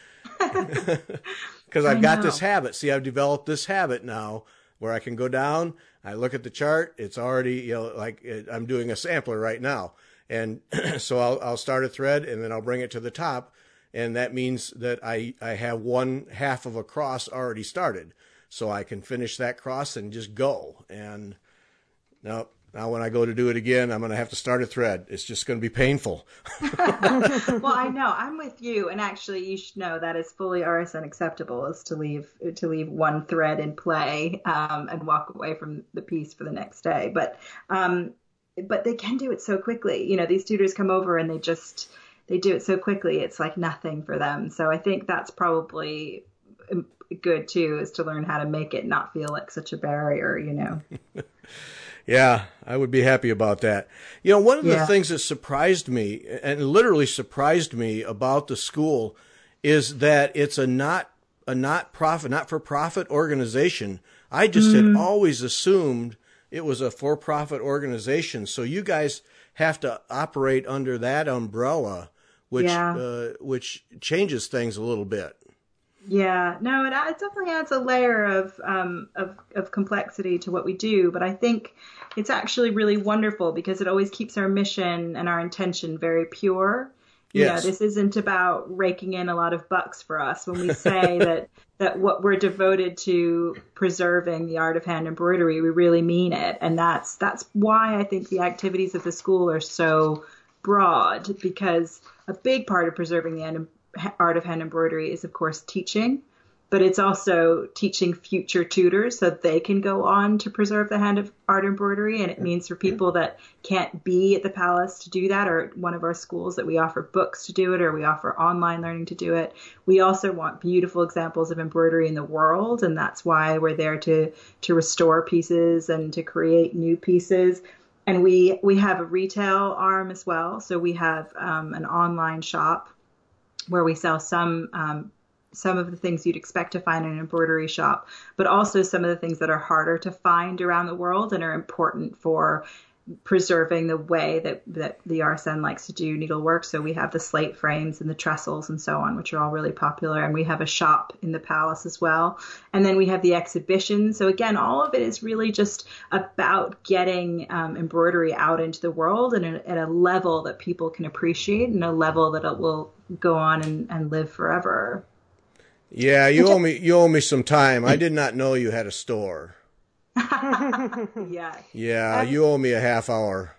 Because I've got this habit. See, I've developed this habit now where I can go down, I look at the chart, it's already, I'm doing a sampler right now. And so I'll start a thread, and then I'll bring it to the top. And that means that I have one half of a cross already started. So I can finish that cross and just go. And now when I go to do it again, I'm going to have to start a thread. It's just going to be painful. Well, I know. I'm with you. And actually, you should know that is fully RSN acceptable, is to leave one thread in play and walk away from the piece for the next day. But they can do it so quickly. You know, these tutors come over and they do it so quickly. It's like nothing for them. So I think that's probably good, too, is to learn how to make it not feel like such a barrier, you know. Yeah, I would be happy about that. You know, one of the things that surprised me, and literally surprised me about the school, is that it's a not-for-profit organization. I just had always assumed it was a for-profit organization. So you guys have to operate under that umbrella, which changes things a little bit. Yeah, no, it definitely adds a layer of complexity to what we do, but I think it's actually really wonderful because it always keeps our mission and our intention very pure. Yes. This isn't about raking in a lot of bucks for us when we say that what we're devoted to preserving the art of hand embroidery, we really mean it. And that's why I think the activities of the school are so broad, because a big part of preserving the art of hand embroidery is, of course, teaching, but it's also teaching future tutors so that they can go on to preserve the hand of art embroidery. And it means for people that can't be at the palace to do that, or at one of our schools, that we offer books to do it, or we offer online learning to do it. We also want beautiful examples of embroidery in the world, and that's why we're there to restore pieces and to create new pieces. And we have a retail arm as well. So we have an online shop where we sell some of the things you'd expect to find in an embroidery shop, but also some of the things that are harder to find around the world and are important for preserving the way that the RSN likes to do needlework. So we have the slate frames and the trestles and so on, which are all really popular. And we have a shop in the palace as well. And then we have the exhibition. So again, all of it is really just about getting embroidery out into the world and at a level that people can appreciate and a level that it will go on and live forever. Yeah, you owe me some time. I did not know you had a store. Yeah. Yeah, you owe me a half hour.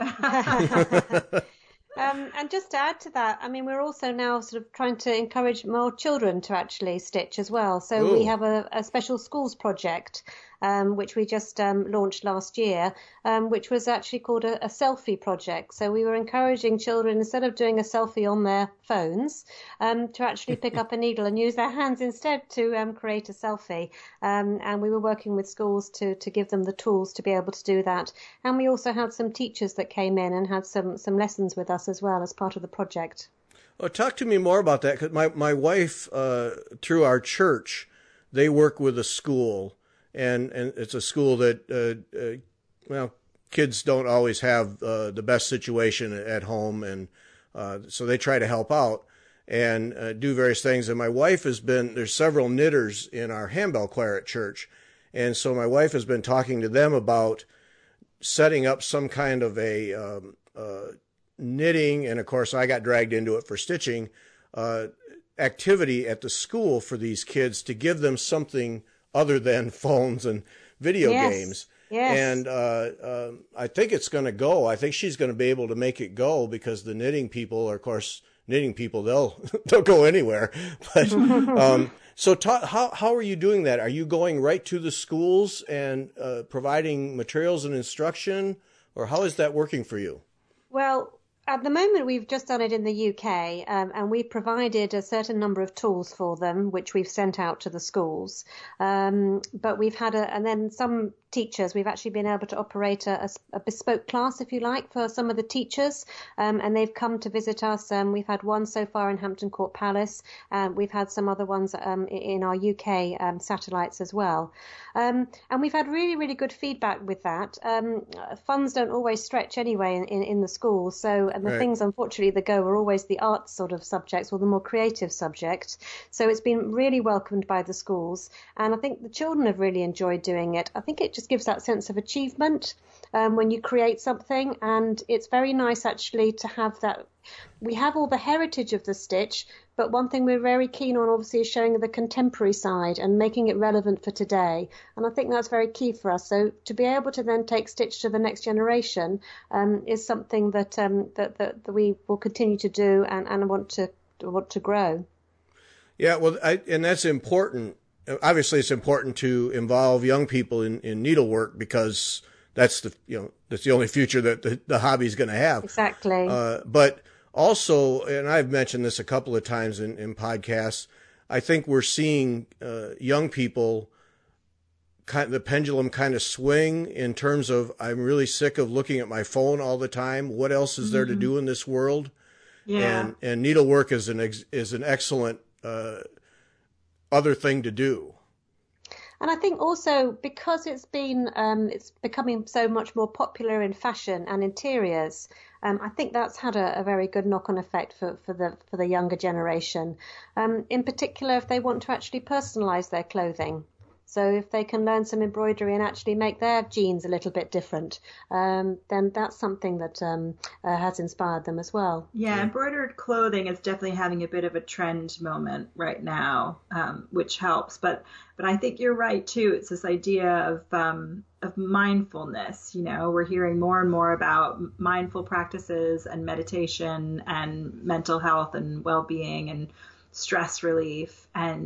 Yeah. And just to add to that, I mean, we're also now sort of trying to encourage more children to actually stitch as well. So Ooh. We have a special schools project, which we just launched last year, which was actually called a selfie project. So we were encouraging children, instead of doing a selfie on their phones, to actually pick up a needle and use their hands instead to create a selfie. And we were working with schools to give them the tools to be able to do that. And we also had some teachers that came in and had some lessons with us as well as part of the project. Oh, talk to me more about that, because my wife, through our church, they work with a school, and it's a school that, kids don't always have the best situation at home, and so they try to help out and do various things. And my wife there's several knitters in our handbell choir at church, and so my wife has been talking to them about setting up some kind of a knitting, and of course I got dragged into it for stitching, activity at the school for these kids to give them something other than phones and video games. Yes. And I think it's going to go. I think she's going to be able to make it go, because the knitting people are, of course, they'll go anywhere. But so how are you doing that? Are you going right to the schools and providing materials and instruction, or how is that working for you? Well, at the moment, we've just done it in the UK, and we've provided a certain number of tools for them, which we've sent out to the schools. But we've had and then some teachers, we've actually been able to operate a bespoke class, if you like, for some of the teachers, and they've come to visit us. We've had one so far in Hampton Court Palace. We've had some other ones in our UK satellites as well. And we've had really, really good feedback with that. Funds don't always stretch anyway in the schools. So, and the things, unfortunately, that go are always the arts sort of subjects or the more creative subject. So it's been really welcomed by the schools. And I think the children have really enjoyed doing it. I think it just gives that sense of achievement when you create something. And it's very nice, actually, to have that. We have all the heritage of the stitch, but one thing we're very keen on, obviously, is showing the contemporary side and making it relevant for today. And I think that's very key for us. So to be able to then take Stitch to the next generation is something that we will continue to do and want to grow. Yeah, well, and that's important. Obviously, it's important to involve young people in needlework, because that's that's the only future that the hobby is going to have. Exactly. But also, and I've mentioned this a couple of times in podcasts, I think we're seeing young people, the pendulum kind of swing in terms of, I'm really sick of looking at my phone all the time. What else is there to do in this world? Yeah. And needlework is an excellent other thing to do. And I think also because it's becoming so much more popular in fashion and interiors, I think that's had a very good knock-on effect for the younger generation. In particular, if they want to actually personalize their clothing. So if they can learn some embroidery and actually make their jeans a little bit different, then that's something that has inspired them as well. Yeah, embroidered clothing is definitely having a bit of a trend moment right now, which helps. But I think you're right too. It's this idea of mindfulness. You know, we're hearing more and more about mindful practices and meditation and mental health and well-being and stress relief,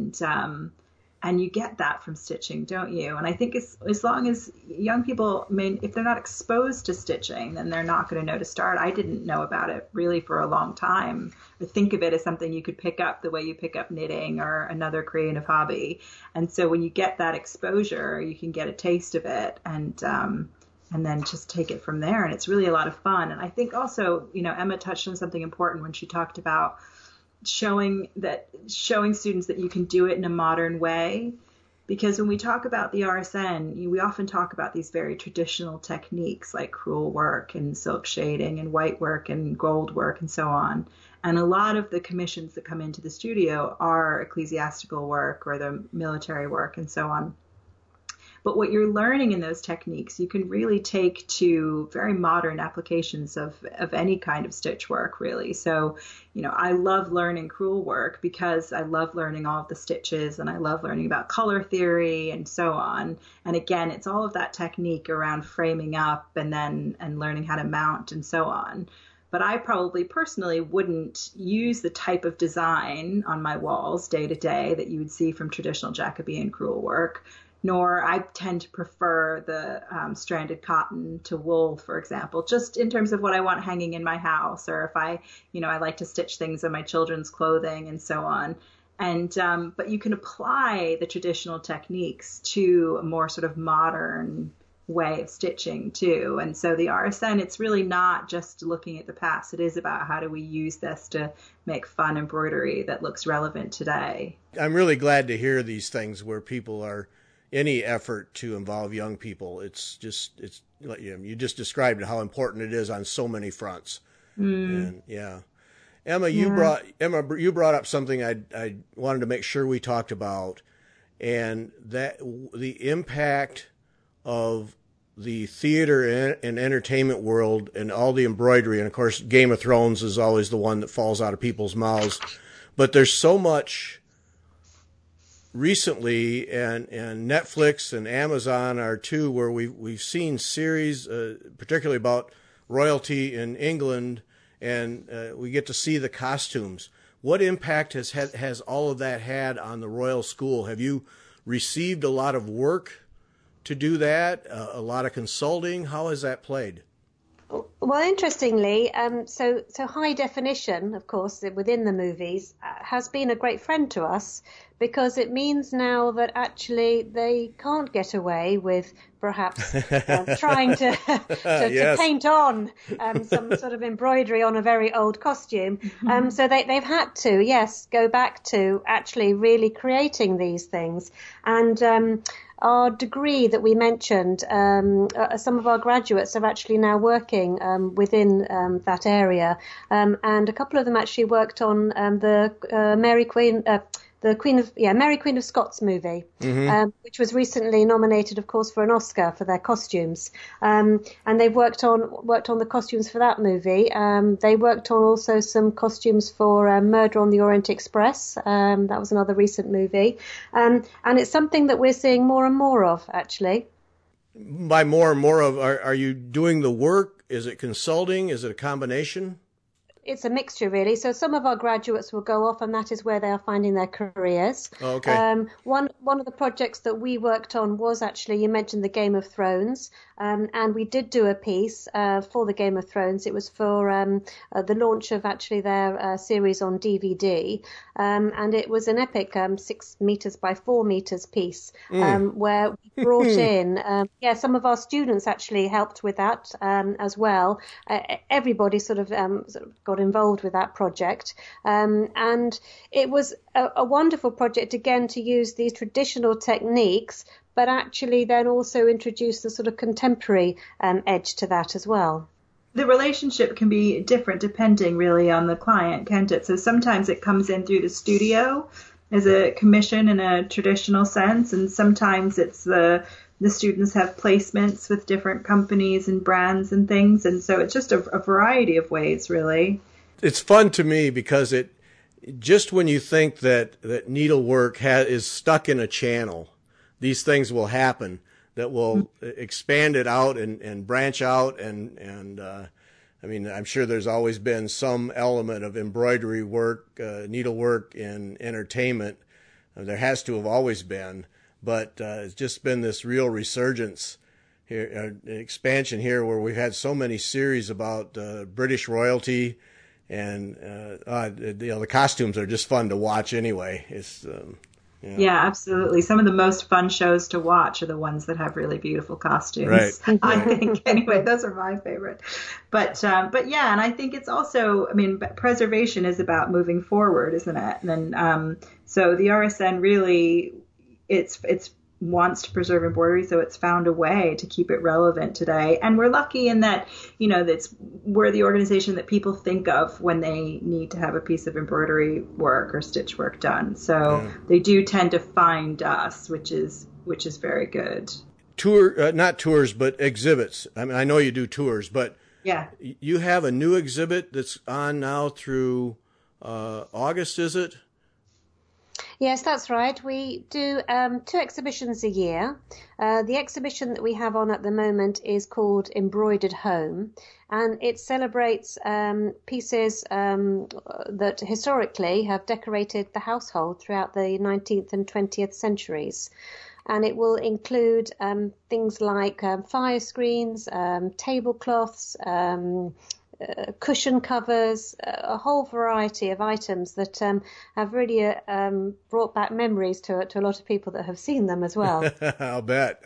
and you get that from stitching, don't you? And I think as long as young people, if they're not exposed to stitching, then they're not going to know to start. I didn't know about it really for a long time, or think of it as something you could pick up the way you pick up knitting or another creative hobby. And so when you get that exposure, you can get a taste of it and then just take it from there. And it's really a lot of fun. And I think also, Emma touched on something important when she talked about showing students that you can do it in a modern way, because when we talk about the RSN, we often talk about these very traditional techniques like crewel work and silk shading and white work and gold work and so on. And a lot of the commissions that come into the studio are ecclesiastical work or the military work and so on. But what you're learning in those techniques, you can really take to very modern applications of any kind of stitch work, really. So, I love learning crewel work because I love learning all of the stitches and I love learning about color theory and so on. And again, it's all of that technique around framing up and learning how to mount and so on. But I probably personally wouldn't use the type of design on my walls day to day that you would see from traditional Jacobean crewel work. Nor I tend to prefer the stranded cotton to wool, for example, just in terms of what I want hanging in my house, or if I like to stitch things on my children's clothing and so on. And but you can apply the traditional techniques to a more sort of modern way of stitching too. And so the RSN, it's really not just looking at the past. It is about how do we use this to make fun embroidery that looks relevant today. I'm really glad to hear these things where people are any effort to involve young people. It's you just described how important it is on so many fronts. And Emma, you brought up something I wanted to make sure we talked about, and that the impact of the theater and entertainment world and all the embroidery. And of course, Game of Thrones is always the one that falls out of people's mouths, but there's so much recently, and Netflix and Amazon are two, where we've seen series, particularly about royalty in England, and we get to see the costumes. What impact has all of that had on the Royal School? Have you received a lot of work to do that? A lot of consulting? How has that played? Well, interestingly, so high definition, of course, within the movies has been a great friend to us, because it means now that actually they can't get away with perhaps trying to yes. paint on some sort of embroidery on a very old costume. So they've had to, yes, go back to actually really creating these things. And our degree that we mentioned, some of our graduates are actually now working within that area, and a couple of them actually worked on the Mary Queen of Scots movie, which was recently nominated, of course, for an Oscar for their costumes. And they've worked on the costumes for that movie. They worked on also some costumes for Murder on the Orient Express. That was another recent movie. And it's something that we're seeing more and more of, actually. By more and more of, are you doing the work? Is it consulting? Is it a combination? It's a mixture, really. So some of our graduates will go off, and that is where they are finding their careers. Oh, okay. One of the projects that we worked on was actually, you mentioned the Game of Thrones, and we did do a piece for the Game of Thrones. It was for the launch of actually their series on DVD, and it was an epic 6 meters by 4 meters piece, where we brought in, some of our students actually helped with that as well. Everybody sort of got involved with that project, and it was a wonderful project again to use these traditional techniques but actually then also introduce the sort of contemporary edge to that as well. The relationship can be different depending really on the client, can't it? So sometimes it comes in through the studio as a commission in a traditional sense, and sometimes it's the students have placements with different companies and brands and things, and so it's just a variety of ways, really. It's fun to me because it just when you think that needlework is stuck in a channel, these things will happen that will expand it out and branch out and I mean, I'm sure there's always been some element of embroidery work, needlework in entertainment. There has to have always been, but it's just been this real resurgence here, expansion here, where we've had so many series about British royalty, and the costumes are just fun to watch anyway. It's Yeah, absolutely. Some of the most fun shows to watch are the ones that have really beautiful costumes. Right. I think anyway, those are my favorite. But yeah, and I think it's also, I mean, preservation is about moving forward, isn't it? And so the RSN really, it's wants to preserve embroidery, so it's found a way to keep it relevant today. And we're lucky in that, we're the organization that people think of when they need to have a piece of embroidery work or stitch work done. So they do tend to find us, which is very good. Not tours, but exhibits. I mean, I know you do tours, but yeah, you have a new exhibit that's on now through August, is it? Yes, that's right. We do 2 exhibitions a year. The exhibition that we have on at the moment is called Embroidered Home, and it celebrates pieces that historically have decorated the household throughout the 19th and 20th centuries. And it will include things like fire screens, tablecloths, cushion covers, a whole variety of items that have really brought back memories to a lot of people that have seen them as well. I'll bet.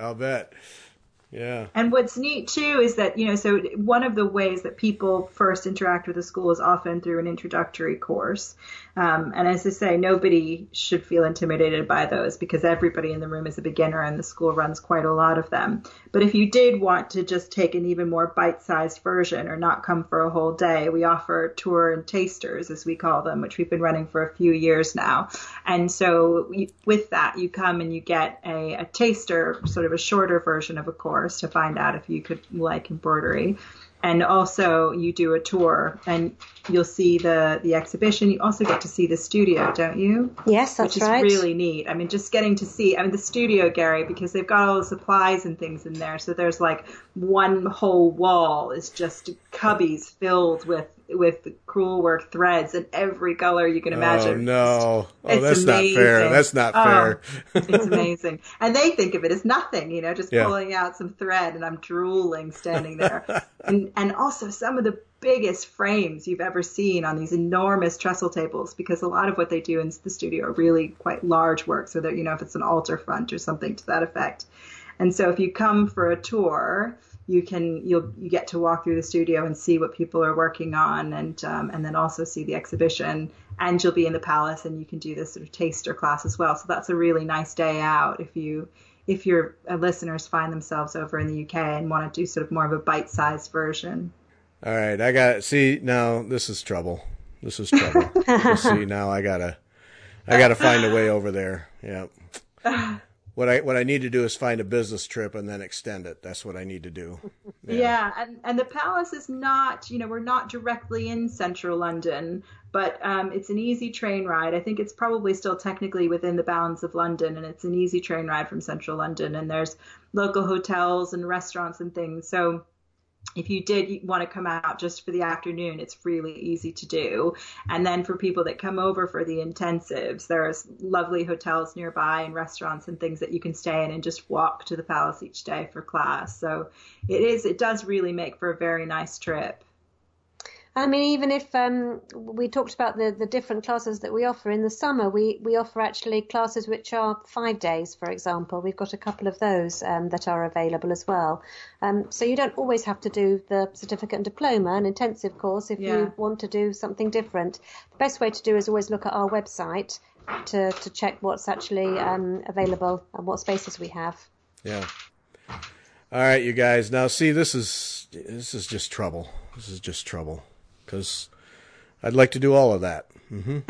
Yeah. And what's neat too is that, so one of the ways that people first interact with the school is often through an introductory course. And as I say, nobody should feel intimidated by those because everybody in the room is a beginner and the school runs quite a lot of them. But if you did want to just take an even more bite-sized version or not come for a whole day, we offer tour and tasters, as we call them, which we've been running for a few years now. And so with that, you come and you get a taster, sort of a shorter version of a course to find out if you could like embroidery. And also you do a tour and you'll see the exhibition. You also get to see the studio, don't you? Yes, that's right. Which is really neat. I mean, just getting to see, the studio, Gary, because they've got all the supplies and things in there. So there's like one whole wall is just cubbies filled with crewel work threads in every color you can imagine. Oh, no. It's that's amazing. not fair. That's not fair. It's amazing. And they think of it as nothing, just pulling out some thread, and I'm drooling standing there. And also some of the biggest frames you've ever seen on these enormous trestle tables, because a lot of what they do in the studio are really quite large work. So that, if it's an altar front or something to that effect. And so if you come for a tour, you get to walk through the studio and see what people are working on, and then also see the exhibition. And you'll be in the palace, and you can do this sort of taster class as well. So that's a really nice day out if your listeners find themselves over in the UK and want to do sort of more of a bite-sized version. All right, I got see now. This is trouble. See now, I gotta find a way over there. Yeah. What I need to do is find a business trip and then extend it. That's what I need to do. Yeah, and the palace is not, we're not directly in central London, but it's an easy train ride. I think it's probably still technically within the bounds of London, and it's an easy train ride from central London. And there's local hotels and restaurants and things. So if you did want to come out just for the afternoon, it's really easy to do. And then for people that come over for the intensives, there's lovely hotels nearby and restaurants and things that you can stay in and just walk to the palace each day for class. So it does really make for a very nice trip. I mean, even if we talked about the different classes that we offer in the summer, we offer actually classes which are 5 days, for example. We've got a couple of those that are available as well. So you don't always have to do the certificate and diploma, an intensive course, if you want to do something different. The best way to do is always look at our website to check what's actually available and what spaces we have. Yeah. All right, you guys. Now, see, this is just trouble. This is just trouble because I'd like to do all of that. Mm-hmm.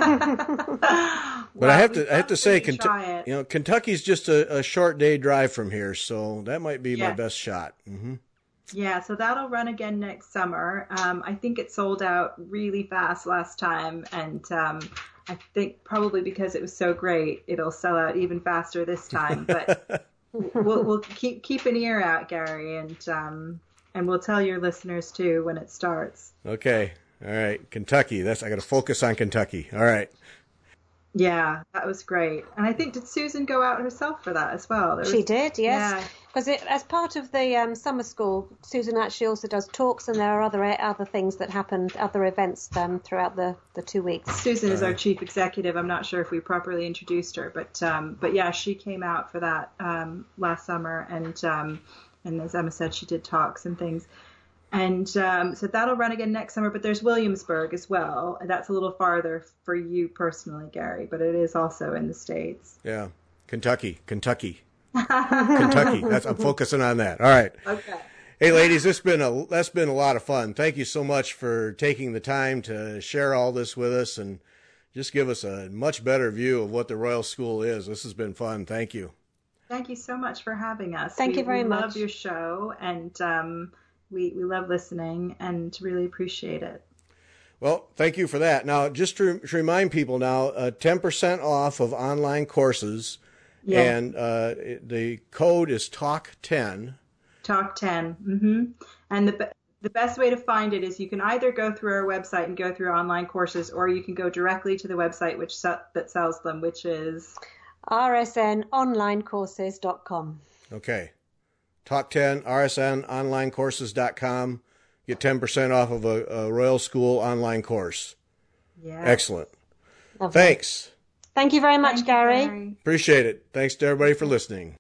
But Well, I we have to say, probably try it. Kentucky's just a short day drive from here, so that might be my Yes. best shot. Mm-hmm. Yeah, so that'll run again next summer. I think it sold out really fast last time, and I think probably because it was so great, it'll sell out even faster this time. But we'll keep an ear out, Gary, and we'll tell your listeners too when it starts. Okay. All right. Kentucky. I got to focus on Kentucky. All right. Yeah, that was great. And I think, did Susan go out herself for that as well? She did, yes. Yeah. Because as part of the summer school, Susan actually also does talks, and there are other things that happened, other events throughout the 2 weeks. Susan is our chief executive. I'm not sure if we properly introduced her, but yeah, she came out for that last summer, and as Emma said, she did talks and things. And so that'll run again next summer, but there's Williamsburg as well. That's a little farther for you personally, Gary, but it is also in the States. Yeah. Kentucky. Kentucky. I'm focusing on that. All right. Okay. Hey, ladies, that's been a lot of fun. Thank you so much for taking the time to share all this with us and just give us a much better view of what the Royal School is. This has been fun. Thank you. Thank you so much for having us. Thank you very much. We love your show, and we love listening and really appreciate it. Well, thank you for that. Now, just to remind people now, 10% off of online courses, Yeah. and the code is TALK10. Talk 10. Mm-hmm. And the best way to find it is you can either go through our website and go through online courses, or you can go directly to the website that sells them, which is rsnonlinecourses.com. Okay. TALK10, rsnonlinecourses.com. Get 10% off of a Royal School online course. yeah. Excellent. Lovely. Thanks. Thank you very much, Thank you, Gary. Gary. Appreciate it. Thanks to everybody for listening.